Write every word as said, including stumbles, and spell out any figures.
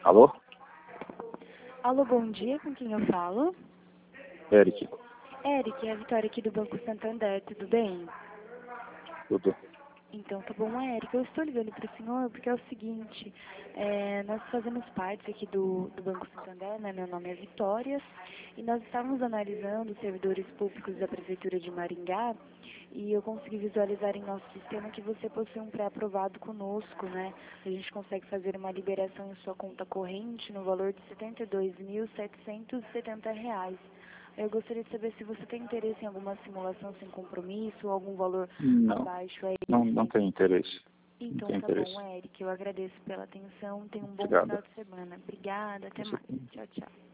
Alô? Alô, bom dia, com quem eu falo? Eric. Eric, é a Vitória aqui do Banco Santander, tudo bem? Tudo. Então, tá bom, Eric, eu estou ligando para o senhor porque é o seguinte, é, nós fazemos parte aqui do, do Banco Santander, né, meu nome é Vitória, e nós estávamos analisando os servidores públicos da Prefeitura de Maringá, e eu consegui visualizar em nosso sistema que você possui um pré-aprovado conosco, né? A gente consegue fazer uma liberação em sua conta corrente no valor de setenta e dois mil setecentos e setenta reais. Eu gostaria de saber se você tem interesse em alguma simulação sem compromisso ou algum valor Não, abaixo aí. não, não tenho interesse. Não Então tenho tá interesse. bom, Eric. Eu agradeço pela atenção. Tenha um bom Obrigado. final de semana. Obrigada. Até Você mais. Tchau, tchau.